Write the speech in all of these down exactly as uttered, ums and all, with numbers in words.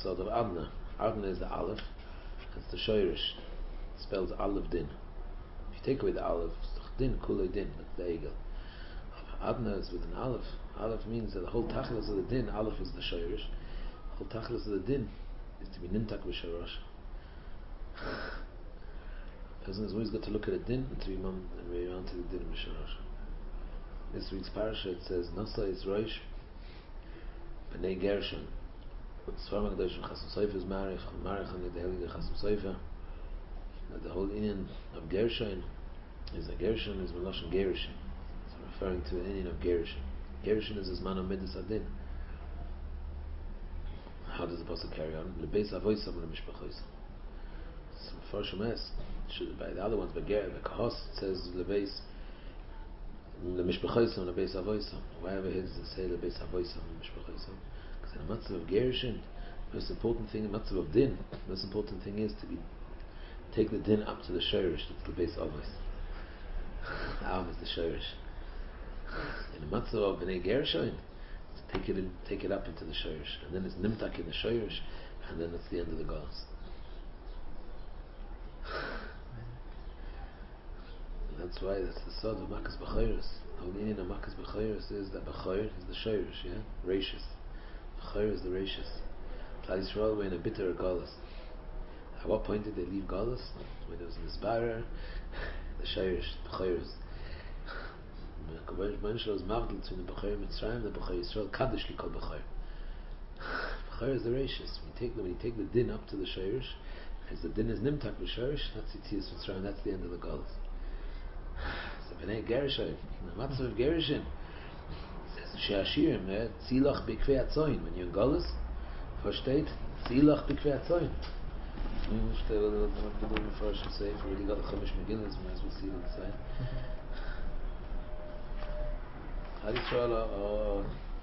Yesod of Adna. Adna is the Aleph. It's the Shoirish. It spells Aleph Din. If you take away the Aleph, Din, Kulei Din, that's the Egel. Adna is with an Aleph. Aleph means that the whole Tachlis of the Din, Aleph is the Shoirish. The whole Tachlis of the Din is to be Nimtak V'Sharash. The person has always got to look at a Din and to be Mam and way around to the Din V'Sharash. This week's parasha it says Nasa is Roish B'nei Gershon. Svarma G'dosh Chasam Sofer is Marich Marich on the Heilige Chasam Sofer. That the whole Indian of Gershon is a Gershon is Meloshen Gershon. It's referring to the Indian of Gershon. Gershon is his man of Midas Adin. How does the Pasuk carry on? Lebeis Avoisam Lemishpachoisam. So first Shemes by the other ones by Ger by Kahos it says Lebeis Lemishpachoisam Lebeis Avoisam. Why ever his say Lebeis Avoisam Lemishpachoisam? Because in the Matzav of Gershon, the most important thing in the Matzav of Din, the most important thing is to be take the Din up to the Shirish. That's the base of us. Am is the Shirish. In the Matzav of Bnei Gershon, take it in, take it up into the Shirish, and then it's Nimtak in the Shirish, and then it's the end of the Golas. That's why that's the sod of Makas B'chayros. The whole meaning of Makas B'chayros is that B'chayr is the Shirish, yeah? Rashis. B'chayr is the Rashis. Klal Yisrael were in a bitter Golas. At what point did they leave Golas? When there was an Isbarer, the Shirish, B'chayros. The Moshe was mavdil between the B'chayr Mitzrayim, the B'chayr Yisrael, Kaddish li kol B'chayr. B'chayr is the Rashis. When you take the, when you take the Din up to the Shirish, as the Din is Nimtak B'Shirish, that's Yitzias Mitzrayim, that's the end of the Golas. So B'nei Gershon, the Matzav of Gershon, says She'ashirim, Tzilach B'kvei Atzoin. When you're in Golas, first state, Tzilach B'kvei Atzoin. We will do the first say if we really got the Chumash Megillah, we might as well see it inside. How do you try to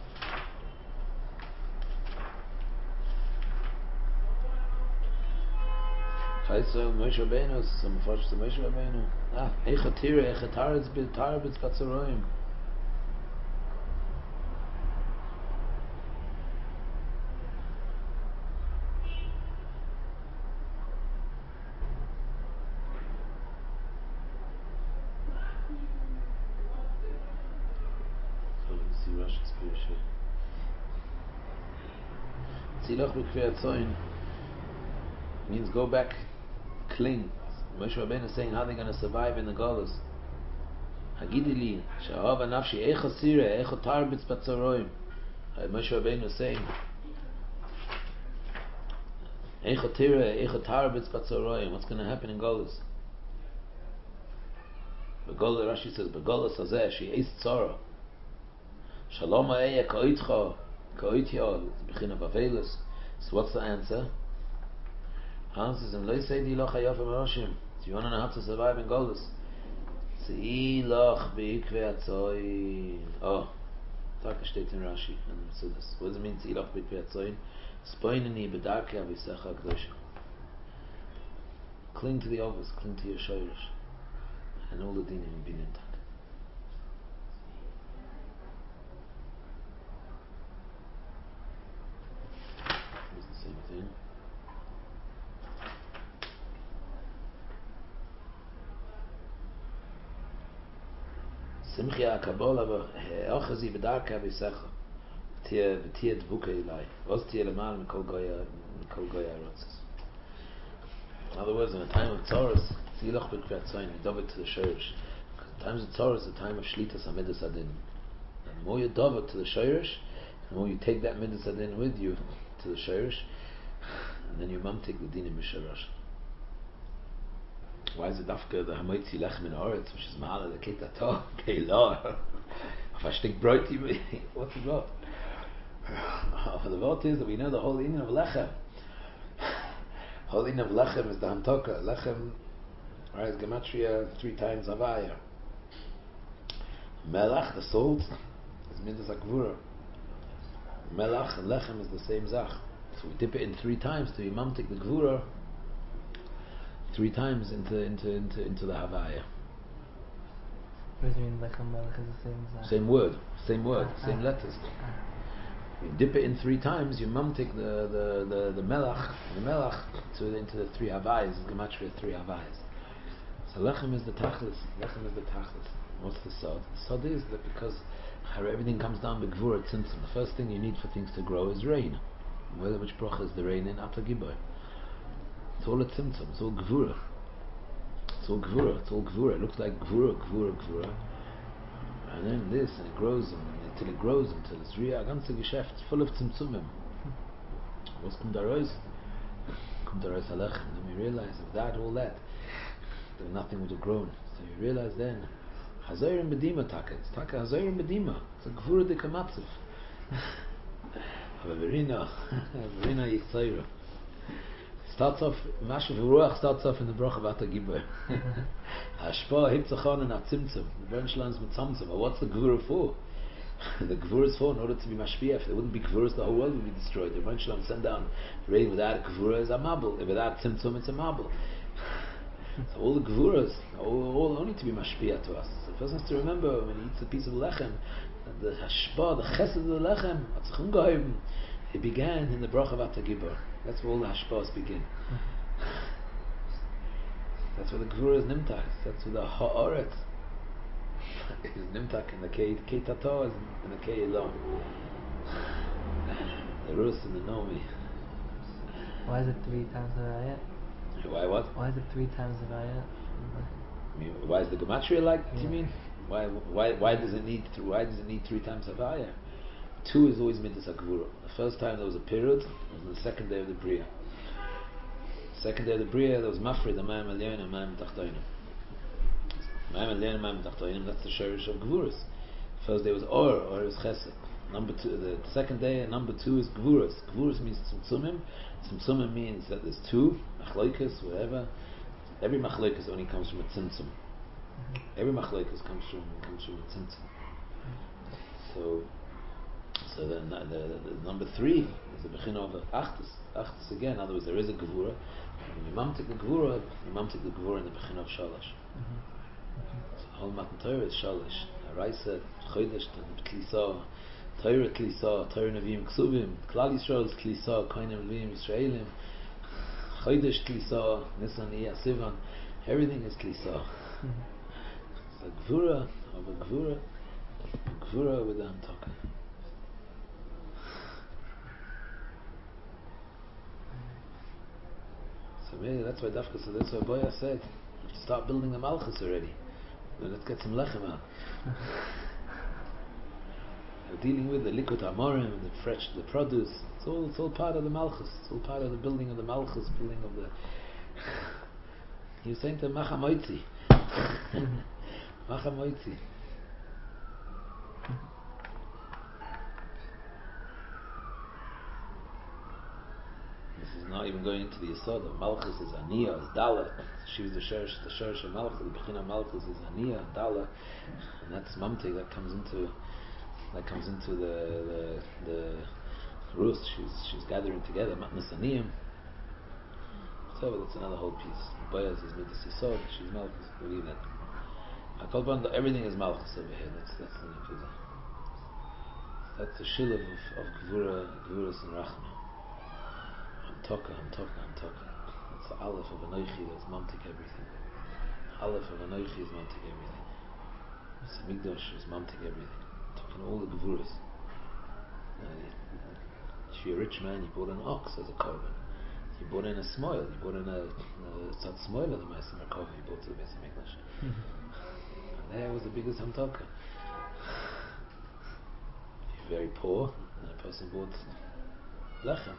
Chayso Moshe Rabbeinu, some first to Moshe Rabbeinu. Ah, Echatira, Echataretz B'Tarabitz Batzaroim. So let's see Rashi's Pirusha. Tzilach B'Kvei Atzoin means go back. Cling. Moshe Rabbeinu is saying how they're going to survive in the Golos. Hagidili, Shahava Nafshi, Echa Sire, Echa Tarbitz Batzaroim. Moshe Rabbeinu is saying, Echa Tire, Echa Tarbitz Batzaroim. What's going to happen in Golos? Begolos, Rashi says, Begolos Hazeh, She Eis Tzara. Shalom Ha'eya Ka'itcha, Ka'itya, B'china Bavelis. So what's the answer? Answers him, Lo say di loch hayaf emeroshim. Do you want to know how to survive in Golos? Tzei loch b'ikvei atzoin. Oh, Taka steht in Rashi and Metzudas. What does it mean, Tzei loch b'ikvei atzoin? Spoineni b'darkei avisecha akdosha. Cling to the obvious, cling to your shoulders, and all the dinim will be intact. It's the same thing. Simchia Kabbalah Ochazi B'Darka V'Secha V'Tia V'Tia Dvuka Ilai V'Os Tia L'Mal Mikol Goya Mikol Goya Rotzes. In other words, in the time of Tzoros, Tzilach B'Kvei Atzoin, you dove it to the Shirish. Because the times of Tzoros is the time of Shlitas HaMidas Adin. And the more you dove it to the Shirish, the more you take that Midas Adin with you to the Shirish, and then your mom take the Dinim B'Sharash. Why is it Dafka the Hamoitzi Lechem in Oretz, which is Mahala the Keta Tov, Keila? If I stick broti, what's the word? The word is that we know the whole Indian of Lechem. The whole Indian of Lechem is the Hamtoka. Lechem, right, is Gematria three times Havaya. Melach, the salt, is Midas HaGvura. Melach and Lechem is the same Zach. So we dip it in three times to Imamtik the Gvura. Three times into into into into the Havaya. What do you mean Lechem Melech is the same Zach? Same word, same word, ah, same ah, letters. Ah. You dip it in three times, you mamtik the the the the melach, the melach to into the three havayas, gematria three havayas. So lechem is the tachlis. Lechem is the tachlis. What's the sod? The sod is that because everything comes down b'gvura tzimtzum. The first thing you need for things to grow is rain. Whether which bracha is the rain in Ata Gibor. It's all a tzimtzum. It's all gvura. It's all gvura. It's all gvura. It looks like gvura, gvura, gvura. And then this, and it grows, and until it grows, until it's ria, ganze Geschäft, full of tzimtzumim. What's kum darois? Kum darois alechem. Then we realize of that, all that, that nothing would have grown. So you realize then, Hazorim Bedima taka. It's taka Hazorim Bedima. It's a gvura de kamatziv. Verina, Verina Yitzayra. Starts off, Mashav Ruach starts off in the Bracha of Ata Gibor. Hashpa Hiptzachon and Atzimtzum. The Bernschlands with Tzimtzum. But what's the Gvura for? The Gvura is for in order to be Mashpia. If there wouldn't be Gvuras, the whole world would be destroyed. The Bernschlands send down rain without Gvura is a Mabel. Without Tzimtzum, it's a Mabel. So all the Gvuras, all, all only to be Mashpia to us. So the person has to remember when he eats a piece of lechem, the hashpa, the chesed of the lechem, it began in the bracha of Ata Gibor. That's where all the hashpas begin. That's where the gvura is nimtak. That's where the ha'aretz is nimtak in the kei tato is in the kei elon. The rus and the nomi. Why is it three times the raya? Why what? Why is it three times the raya? I mean, why is the gematria like? Yeah. Do you mean? Why why why does it need th- why does it need three times havaya? Two is always midas hakvura. The first time there was a period was on the second day of the bria. Second day of the bria there was mafri the mayim elyon and mayim tachtoinim. Mayim elyon and mayim tachtoinim. That's the sherish of gvuras. First day was or or is chesed. Number two, the second day and number two is gvuras. Gvuras means tzimtzumim. Tzimtzumim means that there's two machloikas, whatever. Every machloikas only comes from a tzimtzum. Every machlekes comes from comes from a tzimtzum. So, so then the, the, the number three is the bechina of achtus. Achtus again. In other words, there is a gevura. When you mamtik the gevura, you mamtik the gevura in the bechina of shalosh. So the whole matan Torah is shalosh. Araisa, chodesh, klisa, Torah klisa, Torah neviim ksubim, Klal Yisrael is klisa, koinim neviim Yisraelim, chodesh klisa, Nisan Iyah Sivan. Everything is klisa. A gvura of a gvura, a gvura with the hamtaka. So maybe that's why Dafka, so that's why Boya said, you have to start building the malchus already. Then let's get some lechem out. We're dealing with the liquid amorim, the fresh, the produce. It's all, it's all part of the malchus. It's all part of the building of the malchus, building of the. He was saying to Machamoitzi. Machamoitzi. This is not even going into the Yesod. Malchus is Aniyah, is Dala. She was the Sherish, the Sherish of Malchus. The Bechina Malchus is Aniyah, Dala, and that's Mamte that comes into that comes into the the, the Rus. She's she's gathering together Matnas Aniyim. So that's another whole piece. Boaz is Midas Yesod. She's Malchus. Believe that. I call upon everything is Malchus over here. That's that's the Nekuda. That's the Shilav of, of Gvura, Gvuras and Rachma. I'm Toka, I'm Toka, I'm Toka. That's the Aleph of Anoichi that's Mamtik everything. Aleph of Anoichi is Mamtik everything. Samigdosh is Mamtik everything. Talking all the Gvuras. Uh, if you're a rich man, you bought an ox as a korban. You bought in a smoil. You bought in a, a it's not smoil of the Meister Merkava. You bought to the Meister Mikdash. And there was the biggest hamtaka. If you're very poor, and a person bought lechem,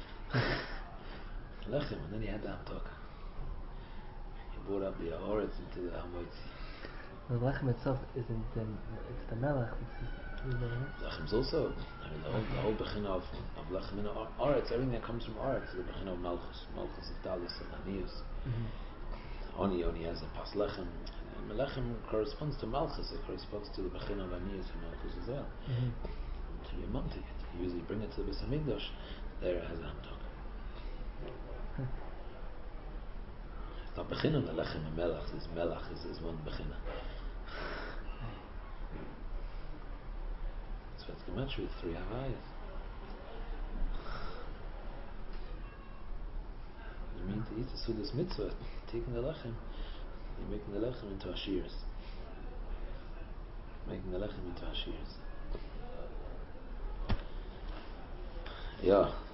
lechem, and then he had the hamtaka. He brought up the ahoretz into the hamotzi. The lechem itself isn't the, it's the melech. Lechem's also, I mean, the whole, the whole bechina of, of lechem in aretz, everything that comes from aretz is the bechina of malchus, malchus of dalis and aniyus. Mm-hmm. Oni only has a pas lechem. And lechem corresponds to malchus, it corresponds to the bechina of aniyus and malchus as well. Mm-hmm. To be mamtik, you usually bring it to the Beis Hamikdash, there it has a hamtok. Hmm. It's not bechina, the lechem and melech, is melech is, is one bechina. So it's gematria with three havayas. eat, eat the Sudas mitzvah, taking the lechem, you're making the lechem into ashirs. Making the lechem into ashirs. Yeah.